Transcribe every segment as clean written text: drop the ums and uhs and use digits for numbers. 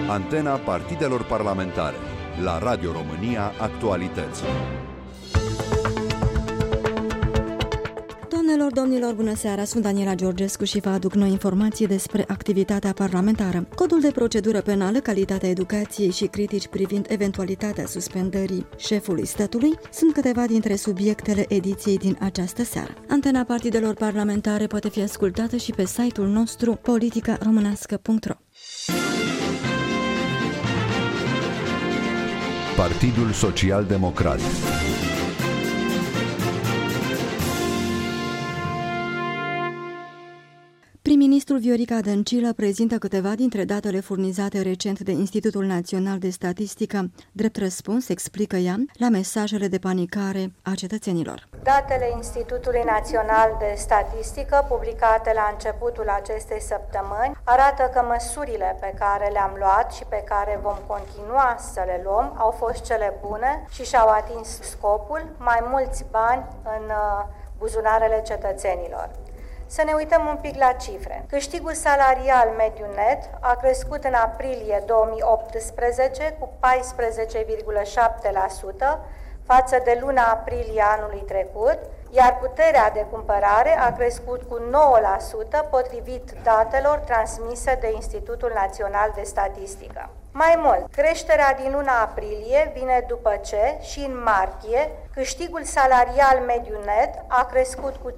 Antena partidelor parlamentare. La Radio România Actualități. Doamnelor, domnilor, bună seara! Sunt Daniela Georgescu și vă aduc noi informații despre activitatea parlamentară. Codul de procedură penală, calitatea educației și critici privind eventualitatea suspendării șefului statului sunt câteva dintre subiectele ediției din această seară. Antena partidelor parlamentare poate fi ascultată și pe site-ul nostru politicaromânească.ro. Partidul Social-Democrat. Prim-ministrul Viorica Dăncilă prezintă câteva dintre datele furnizate recent de Institutul Național de Statistică. Drept răspuns, explică ea, la mesajele de panicare a cetățenilor. Datele Institutului Național de Statistică, publicate la începutul acestei săptămâni, arată că măsurile pe care le-am luat și pe care vom continua să le luăm au fost cele bune și și-au atins scopul, mai mulți bani în buzunarele cetățenilor. Să ne uităm un pic la cifre. Câștigul salarial mediu net a crescut în aprilie 2018 cu 14,7% față de luna aprilie anului trecut, iar puterea de cumpărare a crescut cu 9% potrivit datelor transmise de Institutul Național de Statistică. Mai mult, creșterea din luna aprilie vine după ce, și în martie, câștigul salarial mediu net a crescut cu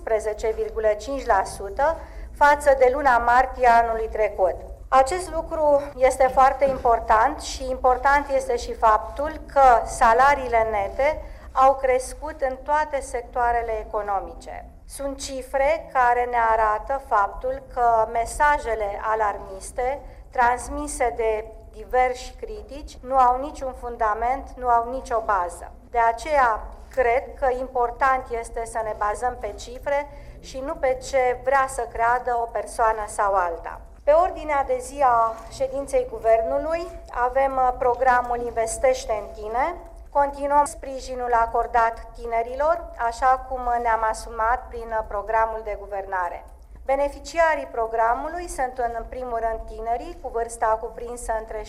15,5% față de luna martie anului trecut. Acest lucru este foarte important și important este și faptul că salariile nete au crescut în toate sectoarele economice. Sunt cifre care ne arată faptul că mesajele alarmiste transmise de diversi critici nu au niciun fundament, nu au nicio bază. De aceea, cred că important este să ne bazăm pe cifre și nu pe ce vrea să creadă o persoană sau alta. Pe ordinea de zi a ședinței Guvernului avem programul Investește în tine. Continuăm sprijinul acordat tinerilor, așa cum ne-am asumat prin programul de guvernare. Beneficiarii programului sunt în primul rând tinerii cu vârsta cuprinsă între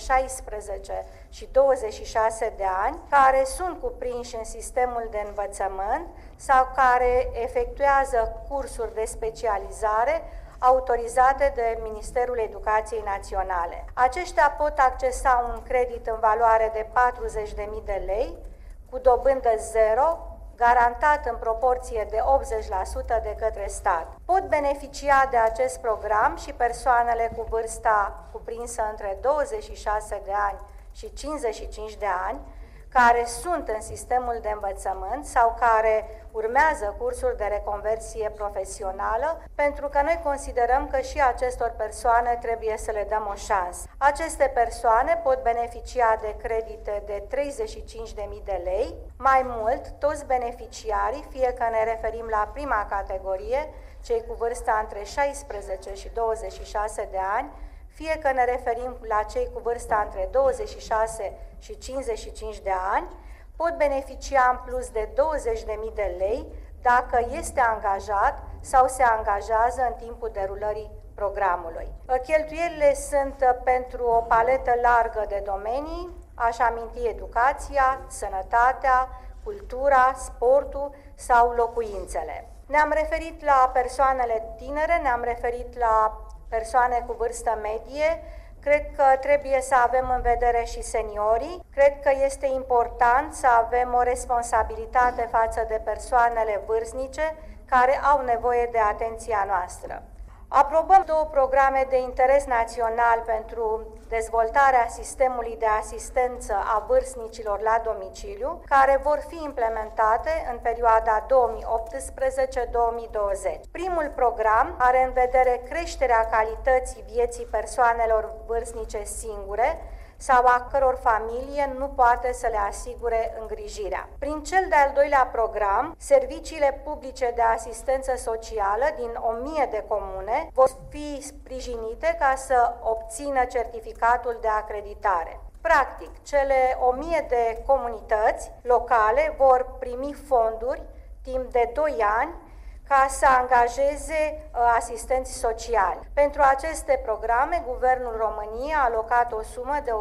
16 și 26 de ani, care sunt cuprinși în sistemul de învățământ sau care efectuează cursuri de specializare autorizate de Ministerul Educației Naționale. Aceștia pot accesa un credit în valoare de 40.000 de lei, cu dobândă zero, garantat în proporție de 80% de către stat. Pot beneficia de acest program și persoanele cu vârsta cuprinsă între 26 de ani și 55 de ani, care sunt în sistemul de învățământ sau care urmează cursuri de reconversie profesională, pentru că noi considerăm că și acestor persoane trebuie să le dăm o șansă. Aceste persoane pot beneficia de credite de 35.000 de lei. Mai mult, toți beneficiarii, fie că ne referim la prima categorie, cei cu vârsta între 16 și 26 de ani, fie că ne referim la cei cu vârsta între 26 și 55 de ani, pot beneficia în plus de 20.000 de lei dacă este angajat sau se angajează în timpul derulării programului. Cheltuielile sunt pentru o paletă largă de domenii, aș aminti educația, sănătatea, cultura, sportul sau locuințele. Ne-am referit la persoanele tinere, ne-am referit la persoane cu vârstă medie. Cred că trebuie să avem în vedere și seniorii. Cred că este important să avem o responsabilitate față de persoanele vârstnice care au nevoie de atenția noastră. Aprobăm 2 programe de interes național pentru dezvoltarea sistemului de asistență a vârstnicilor la domiciliu, care vor fi implementate în perioada 2018-2020. Primul program are în vedere creșterea calității vieții persoanelor vârstnice singure sau a căror familie nu poate să le asigure îngrijirea. Prin cel de-al doilea program, serviciile publice de asistență socială din 1000 de comune vor fi sprijinite ca să obțină certificatul de acreditare. Practic, cele 1000 de comunități locale vor primi fonduri timp de 2 ani ca să angajeze asistenți sociali. Pentru aceste programe, Guvernul României a alocat o sumă de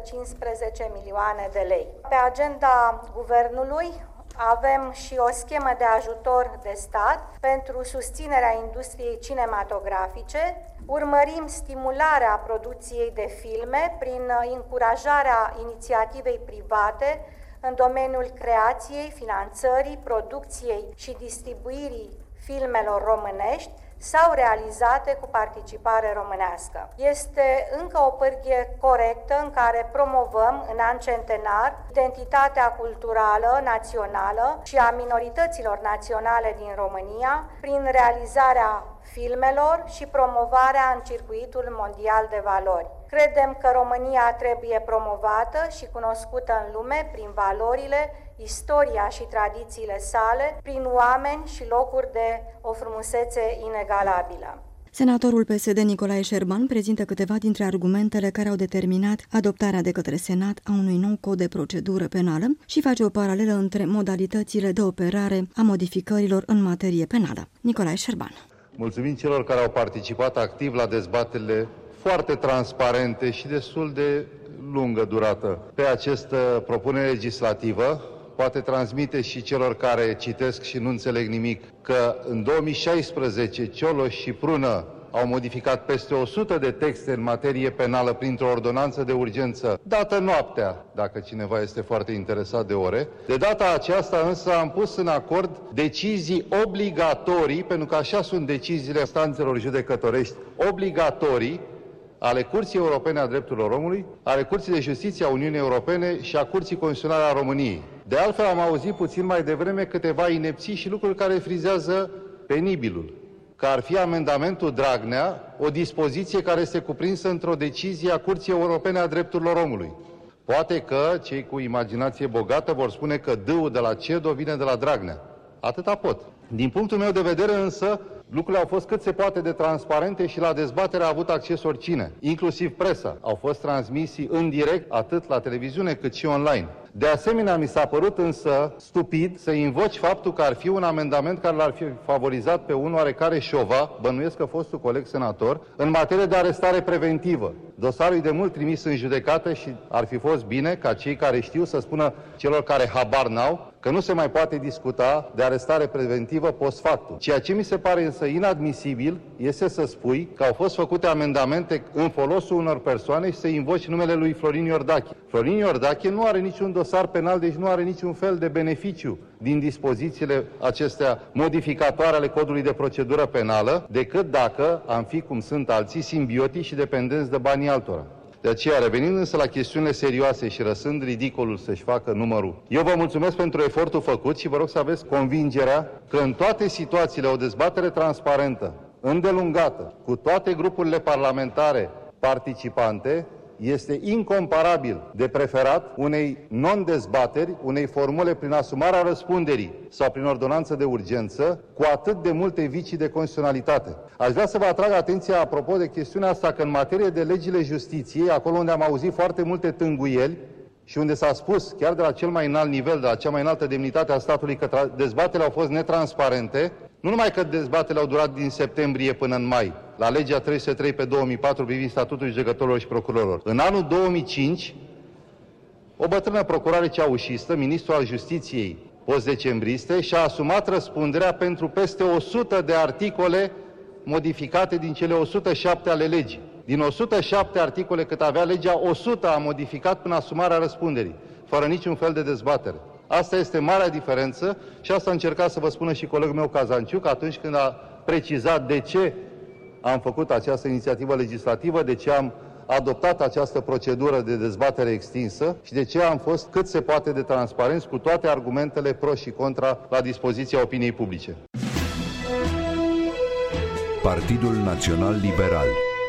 115 milioane de lei. Pe agenda Guvernului avem și o schemă de ajutor de stat pentru susținerea industriei cinematografice. Urmărim stimularea producției de filme prin încurajarea inițiativei private în domeniul creației, finanțării, producției și distribuirii filmelor românești sau realizate cu participare românească. Este încă o pârghie corectă în care promovăm în an centenar identitatea culturală națională și a minorităților naționale din România prin realizarea filmelor și promovarea în circuitul mondial de valori. Credem că România trebuie promovată și cunoscută în lume prin valorile, istoria și tradițiile sale, prin oameni și locuri de o frumusețe inegalabilă. Senatorul PSD Nicolae Șerban prezintă câteva dintre argumentele care au determinat adoptarea de către Senat a unui nou cod de procedură penală și face o paralelă între modalitățile de operare a modificărilor în materie penală. Nicolae Șerban. Mulțumim celor care au participat activ la dezbaterile foarte transparente și destul de lungă durată pe această propunere legislativă. Poate transmite și celor care citesc și nu înțeleg nimic că în 2016 Cioloș și Prună au modificat peste 100 de texte în materie penală printr-o ordonanță de urgență, dată noaptea, dacă cineva este foarte interesat de ore. De data aceasta însă am pus în acord decizii obligatorii, pentru că așa sunt deciziile instanțelor judecătorești, obligatorii, ale Curții Europene a Drepturilor Omului, ale Curții de Justiție a Uniunii Europene și a Curții Constituționale a României. De altfel am auzit puțin mai devreme câteva inepții și lucruri care frizează penibilul. Că ar fi amendamentul Dragnea o dispoziție care este cuprinsă într-o decizie a Curții Europene a Drepturilor Omului. Poate că cei cu imaginație bogată vor spune că D-ul de la CEDO vine de la Dragnea. Atâta pot. Din punctul meu de vedere însă, lucrurile au fost cât se poate de transparente și la dezbatere a avut acces oricine, inclusiv presa. Au fost transmisii în direct atât la televiziune cât și online. De asemenea, mi s-a părut însă stupid să invoci faptul că ar fi un amendament care l-ar fi favorizat pe un oarecare Șova, bănuiesc că fostul coleg senator, în materie de arestare preventivă. Dosarul e de mult trimis în judecată și ar fi fost bine ca cei care știu să spună celor care habar n-au că nu se mai poate discuta de arestare preventivă post factum. Ceea ce mi se pare însă inadmisibil este să spui că au fost făcute amendamente în folosul unor persoane și să invoci numele lui Florin Iordache. Florin Iordache nu are niciun dosar penal, deci nu are niciun fel de beneficiu din dispozițiile acestea modificatoare ale codului de procedură penală, decât dacă am fi, cum sunt alții, simbiotici și dependenți de banii altora. De aceea, revenind însă la chestiunile serioase și răsând ridicolul să-și facă numărul, eu vă mulțumesc pentru efortul făcut și vă rog să aveți convingerea că în toate situațiile o dezbatere transparentă, îndelungată, cu toate grupurile parlamentare participante, este incomparabil de preferat unei non-dezbateri, unei formule prin asumarea răspunderii sau prin ordonanță de urgență, cu atât de multe vicii de constituționalitate. Aș vrea să vă atrag atenția apropo de chestiunea asta, că în materie de legile justiției, acolo unde am auzit foarte multe tânguieli și unde s-a spus, chiar de la cel mai înalt nivel, de la cea mai înaltă demnitate a statului, că dezbaterile au fost netransparente, nu numai că dezbaterile au durat din septembrie până în mai, la legea 303 pe 2004 privind statutul judecătorilor și procurorilor. În anul 2005, o bătrână procuroare ceaușistă, ministrul al Justiției post-decembriste, și-a asumat răspunderea pentru peste 100 de articole modificate din cele 107 ale legii. Din 107 articole cât avea legea, 100 a modificat până asumarea răspunderii, fără niciun fel de dezbatere. Asta este marea diferență și asta a încercat să vă spună și colegul meu Cazanciuc atunci când a precizat de ce am făcut această inițiativă legislativă, de ce am adoptat această procedură de dezbatere extinsă și de ce am fost cât se poate de transparenți cu toate argumentele pro și contra la dispoziția opiniei publice. Partidul Național Liberal.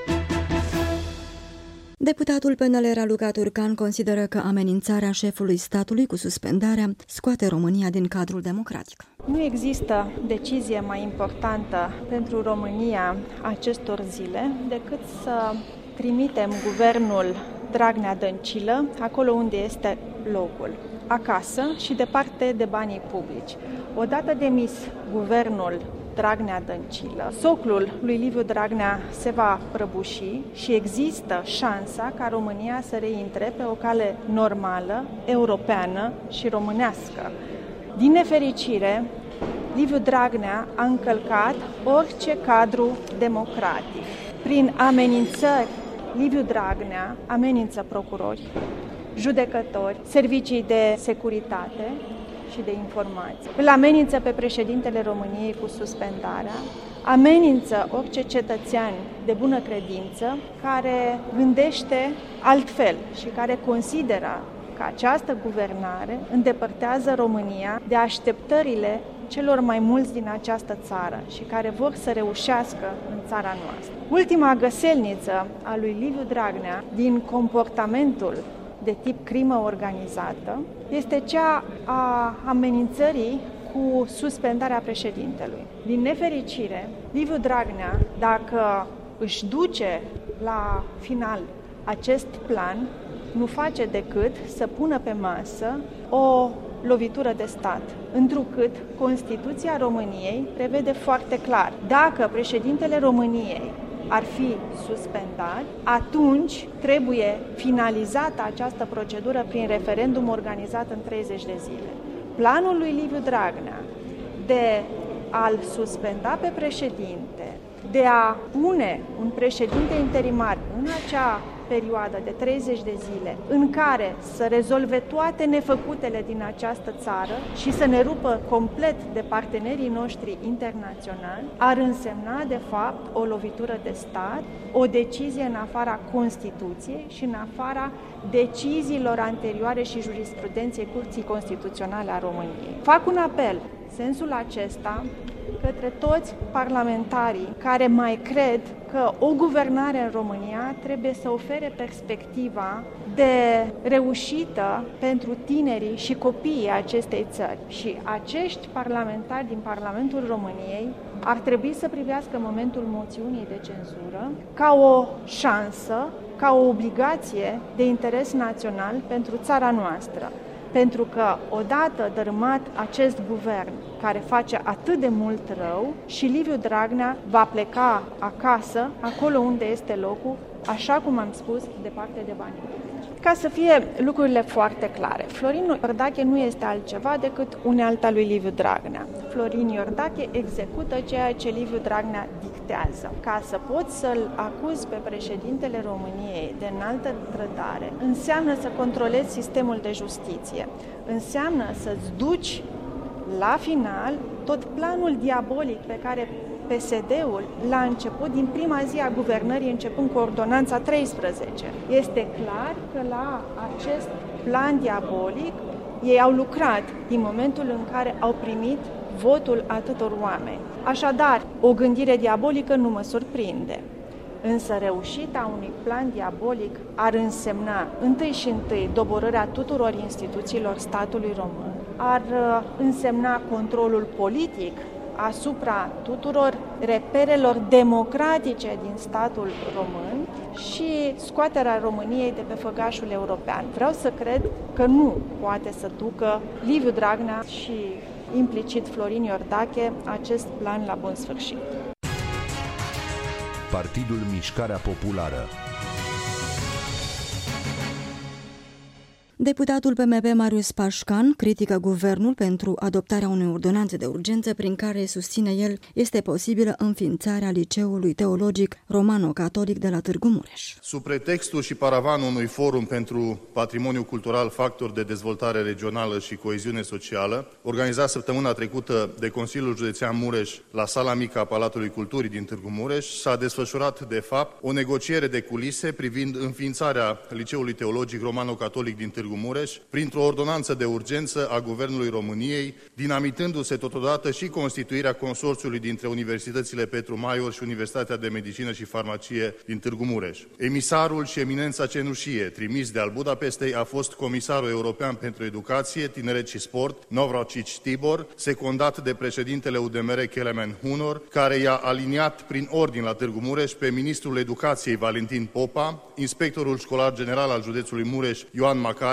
Deputatul PNL Raluca Turcan consideră că amenințarea șefului statului cu suspendarea scoate România din cadrul democratic. Nu există decizie mai importantă pentru România acestor zile decât să trimitem guvernul Dragnea-Dăncilă acolo unde este locul, acasă și departe de banii publici. Odată demis guvernul Dragnea-Dăncilă, soclul lui Liviu Dragnea se va prăbuși și există șansa ca România să reintre pe o cale normală, europeană și românească. Din nefericire, Liviu Dragnea a încălcat orice cadru democratic. Prin amenințări, Liviu Dragnea amenință procurori, judecători, servicii de securitate și de informații. Îl amenință pe președintele României cu suspendarea, amenință orice cetățean de bună credință care gândește altfel și care consideră că această guvernare îndepărtează România de așteptările celor mai mulți din această țară și care vor să reușească în țara noastră. Ultima găselniță a lui Liviu Dragnea din comportamentul de tip crimă organizată este cea a amenințării cu suspendarea președintelui. Din nefericire, Liviu Dragnea, dacă își duce la final acest plan, nu face decât să pună pe masă o lovitură de stat, întrucât Constituția României prevede foarte clar: dacă președintele României ar fi suspendat, atunci trebuie finalizată această procedură prin referendum organizat în 30 de zile. Planul lui Liviu Dragnea de a-l suspenda pe președinte, de a pune un președinte interimar în acea perioadă de 30 de zile în care să rezolve toate nefăcutele din această țară și să ne rupă complet de partenerii noștri internaționali, ar însemna de fapt o lovitură de stat, o decizie în afara Constituției și în afara deciziilor anterioare și jurisprudenței Curții Constituționale a României. Fac un apel sensul acesta către toți parlamentarii care mai cred că o guvernare în România trebuie să ofere perspectiva de reușită pentru tinerii și copiii acestei țări. Și acești parlamentari din Parlamentul României ar trebui să privească momentul moțiunii de cenzură ca o șansă, ca o obligație de interes național pentru țara noastră. Pentru că odată dărâmat acest guvern care face atât de mult rău, și Liviu Dragnea va pleca acasă, acolo unde este locul, așa cum am spus, departe de banii publici. Ca să fie lucrurile foarte clare, Florin Iordache nu este altceva decât unealta lui Liviu Dragnea. Florin Iordache execută ceea ce Liviu Dragnea dictează. Ca să poți să-l acuzi pe președintele României de înaltă trădare, înseamnă să controlezi sistemul de justiție, înseamnă să-ți duci la final tot planul diabolic pe care PSD-ul l-a început din prima zi a guvernării, începând cu Ordonanța 13. Este clar că la acest plan diabolic ei au lucrat din momentul în care au primit votul atâtor oameni. Așadar, o gândire diabolică nu mă surprinde. Însă reușita unui plan diabolic ar însemna întâi și întâi doborârea tuturor instituțiilor statului român, ar însemna controlul politic asupra tuturor reperelor democratice din statul român și scoaterea României de pe făgașul european. Vreau să cred că nu poate să ducă Liviu Dragnea și implicit Florin Iordache acest plan la bun sfârșit. Partidul Mișcarea Populară. Deputatul PMP Marius Pașcan critică guvernul pentru adoptarea unei ordonanțe de urgență prin care, susține el, este posibilă înființarea Liceului Teologic Romano-Catolic de la Târgu Mureș. Sub pretextul și paravanul unui forum pentru patrimoniu cultural, factori de dezvoltare regională și coeziune socială, organizat săptămâna trecută de Consiliul Județean Mureș la sala mică a Palatului Culturii din Târgu Mureș, s-a desfășurat, de fapt, o negociere de culise privind înființarea Liceului Teologic Romano-Catolic din Târgu Mureș, printr-o ordonanță de urgență a Guvernului României, dinamitându-se totodată și constituirea consorțiului dintre Universitățile Petru Maior și Universitatea de Medicină și Farmacie din Târgu Mureș. Emisarul și eminența cenușie trimis de al Budapestei a fost Comisarul European pentru Educație, Tineret și Sport, Navracsics Tibor, secundat de președintele UDMR Kelemen Hunor, care i-a aliniat prin ordin la Târgu Mureș pe ministrul Educației Valentin Popa, inspectorul școlar general al județului Mureș Ioan Macari,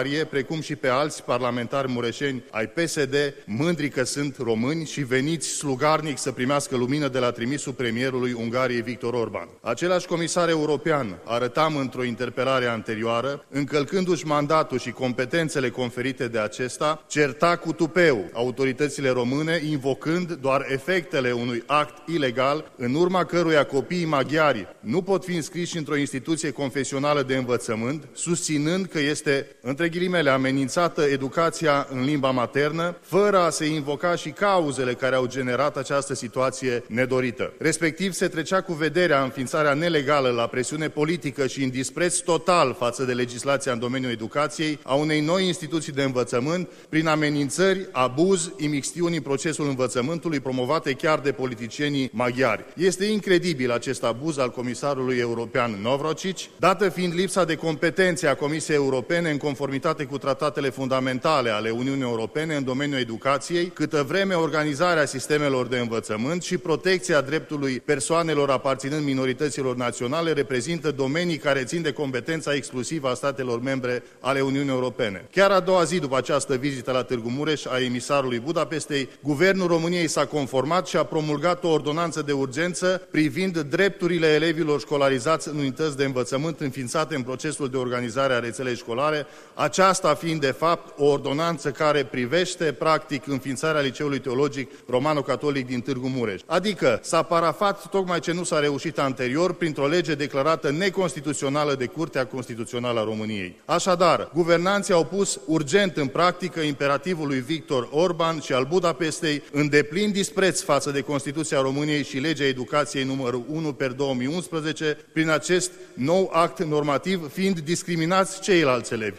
ianuarie, precum și pe alți parlamentari mureșeni ai PSD, mândri că sunt români și veniți slugarnic să primească lumină de la trimisul premierului Ungariei Viktor Orban. Același comisar european, arătam într-o interpelare anterioară, încălcându-și mandatul și competențele conferite de acesta, certa cu tupeu autoritățile române, invocând doar efectele unui act ilegal, în urma căruia copiii maghiari nu pot fi înscriși într-o instituție confesională de învățământ, susținând că este, între ghilimele, amenințată educația în limba maternă, fără a se invoca și cauzele care au generat această situație nedorită. Respectiv, se trecea cu vederea înființarea nelegală la presiune politică și în dispreț total față de legislația în domeniul educației a unei noi instituții de învățământ, prin amenințări, abuz, imixtiuni în procesul învățământului promovate chiar de politicienii maghiari. Este incredibil acest abuz al comisarului european Navracsics, dată fiind lipsa de competențe a Comisiei Europene în conformitate cu tratatele fundamentale ale Uniunii Europene în domeniul educației, câtă vreme organizarea sistemelor de învățământ și protecția dreptului persoanelor aparținând minorităților naționale reprezintă domenii care țin de competența exclusivă a statelor membre ale Uniunii Europene. Chiar a doua zi după această vizită la Târgu Mureș a emisarului Budapestei, Guvernul României s-a conformat și a promulgat o ordonanță de urgență privind drepturile elevilor școlarizați în unități de învățământ înființate în procesul de organizare a rețelei școlare, aceasta fiind de fapt o ordonanță care privește practic înființarea Liceului Teologic Romano-Catolic din Târgu Mureș. Adică s-a parafat tocmai ce nu s-a reușit anterior printr-o lege declarată neconstituțională de Curtea Constituțională a României. Așadar, guvernanții au pus urgent în practică imperativul lui Viktor Orban și al Budapestei în deplin dispreț față de Constituția României și legea educației numărul 1/2011, prin acest nou act normativ fiind discriminați ceilalți elevi.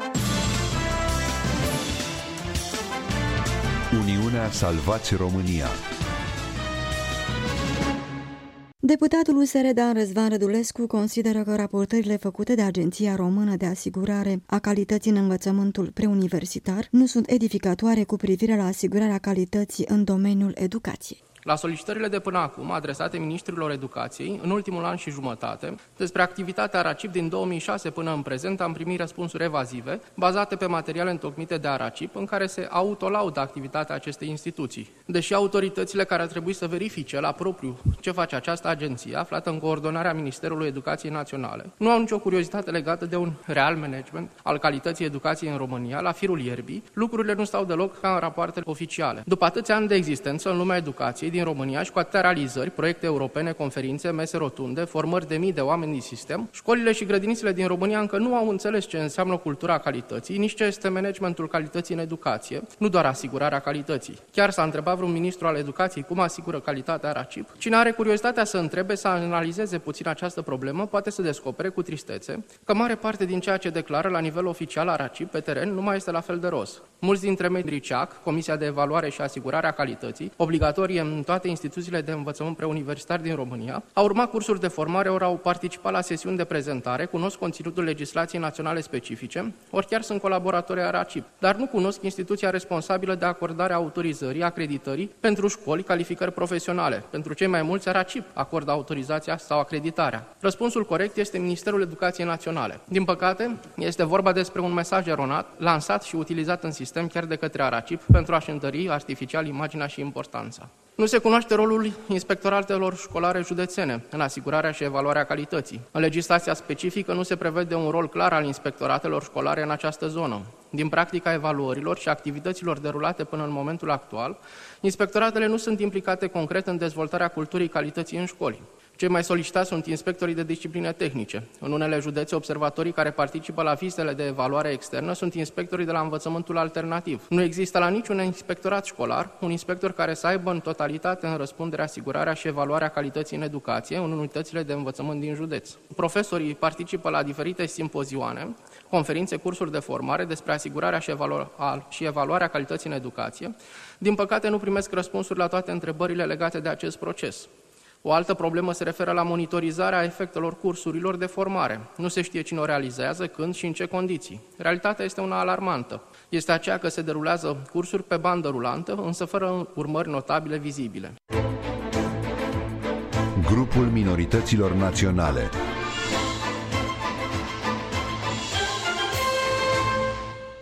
Uniunea Salvați România. Deputatul USR Dan Răzvan Rădulescu consideră că raportările făcute de Agenția Română de Asigurare a Calității în Învățământul Preuniversitar nu sunt edificatoare cu privire la asigurarea calității în domeniul educației. La solicitările de până acum adresate ministrilor educației, în ultimul an și jumătate, despre activitatea ARACIP din 2006 până în prezent am primit răspunsuri evazive, bazate pe materiale întocmite de ARACIP, în care se autolaudă activitatea acestei instituții. Deși autoritățile care ar trebui să verifice la propriu ce face această agenție, aflată în coordonarea Ministerului Educației Naționale, nu au nicio curiozitate legată de un real management al calității educației în România, la firul ierbii, lucrurile nu stau deloc ca în rapoartele oficiale. După atâția ani de existență în lumea educației din România și cu atâtea realizări, proiecte europene, conferințe, mese rotunde, formări de mii de oameni din sistem, școlile și grădinițele din România încă nu au înțeles ce înseamnă cultura calității, nici ce este managementul calității în educație, nu doar asigurarea calității. Chiar s-a întrebat vreun ministru al educației cum asigură calitatea ARACIP. Cine are curiozitatea să întrebe, să analizeze puțin această problemă, poate să descopere cu tristețe că mare parte din ceea ce declară la nivel oficial ARACIP pe teren nu mai este la fel de roz. Mulți dintre membrii CEAC, Comisia de Evaluare și Asigurare a Calității, obligatorie în toate instituțiile de învățământ preuniversitar din România, au urmat cursuri de formare, ori au participat la sesiuni de prezentare, cunosc conținutul legislației naționale specifice, ori chiar sunt colaboratori ARACIP, dar nu cunosc instituția responsabilă de acordarea autorizării, acreditării pentru școli, calificări profesionale. Pentru cei mai mulți, ARACIP acordă autorizația sau acreditarea. Răspunsul corect este Ministerul Educației Naționale. Din păcate, este vorba despre un mesaj eronat, lansat și utilizat în sistem chiar de către ARACIP pentru a-și întări artificial imaginea și importanța. Nu se cunoaște rolul inspectoratelor școlare județene în asigurarea și evaluarea calității. În legislația specifică nu se prevede un rol clar al inspectoratelor școlare în această zonă. Din practica evaluărilor și activităților derulate până în momentul actual, inspectoratele nu sunt implicate concret în dezvoltarea culturii calității în școli. Cei mai solicitați sunt inspectorii de discipline tehnice. În unele județe, observatorii care participă la vizitele de evaluare externă sunt inspectorii de la învățământul alternativ. Nu există la niciun inspectorat școlar un inspector care să aibă în totalitate în răspundere asigurarea și evaluarea calității în educație în unitățile de învățământ din județ. Profesorii participă la diferite simpozioane, conferințe, cursuri de formare despre asigurarea și evaluarea calității în educație. Din păcate, nu primesc răspunsuri la toate întrebările legate de acest proces. O altă problemă se referă la monitorizarea efectelor cursurilor de formare. Nu se știe cine o realizează, când și în ce condiții. Realitatea este una alarmantă. Este aceea că se derulează cursuri pe bandă rulantă, însă fără urmări notabile vizibile. Grupul minorităților naționale.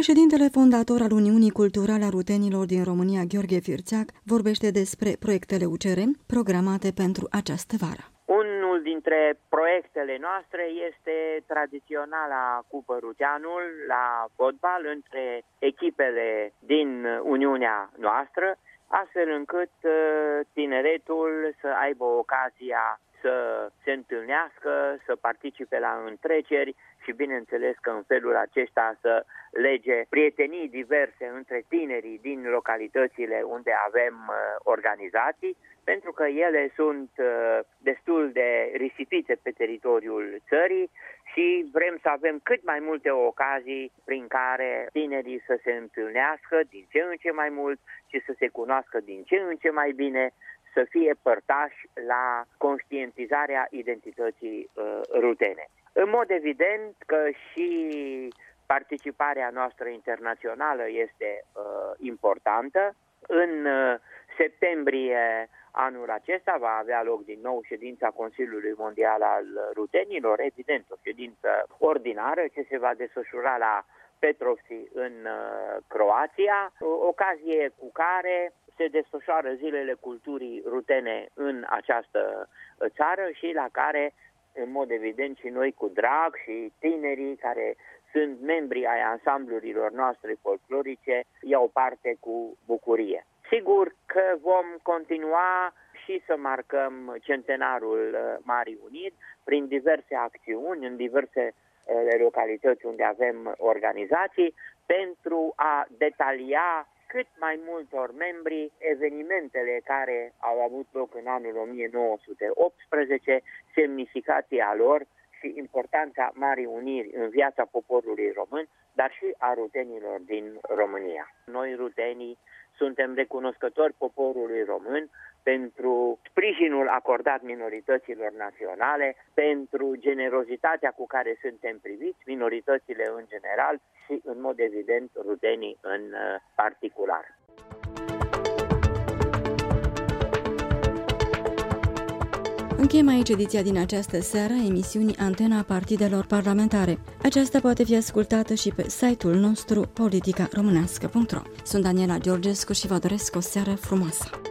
Președintele fondator al Uniunii Culturale a Rutenilor din România, Gheorghe Firțeac, vorbește despre proiectele UCR programate pentru această vară. Unul dintre proiectele noastre este tradiționala Cupă Ruteanul la fotbal între echipele din Uniunea noastră, astfel încât tineretul să aibă ocazia să se întâlnească, să participe la întreceri și bineînțeles că în felul acesta să lege prietenii diverse între tinerii din localitățile unde avem organizații, pentru că ele sunt destul de risipite pe teritoriul țării și vrem să avem cât mai multe ocazii prin care tinerii să se întâlnească din ce în ce mai mult și să se cunoască din ce în ce mai bine, să fie părtași la conștientizarea identității rutene. În mod evident că și participarea noastră internațională este importantă. În septembrie anul acesta va avea loc din nou ședința Consiliului Mondial al Rutenilor, evident o ședință ordinară ce se va desfășura la Petrovci în Croația, ocazie cu care se desfășoară zilele culturii rutene în această țară și la care, în mod evident, și noi cu drag și tinerii care sunt membri ai ansamblurilor noastre folclorice iau parte cu bucurie. Sigur că vom continua și să marcăm centenarul Marii Uniri prin diverse acțiuni în diverse localități unde avem organizații pentru a detalia cât mai multor membri evenimentele care au avut loc în anul 1918, semnificația lor și importanța Marii Uniri în viața poporului român, dar și a rutenilor din România. Noi, rutenii, suntem recunoscători poporului român pentru sprijinul acordat minorităților naționale, pentru generozitatea cu care suntem priviți, minoritățile în general și, în mod evident, rutenii în particular. Încheiem aici ediția din această seară a emisiunii Antena Partidelor Parlamentare. Aceasta poate fi ascultată și pe site-ul nostru politicaromânească.ro. Sunt Daniela Georgescu și vă doresc o seară frumoasă.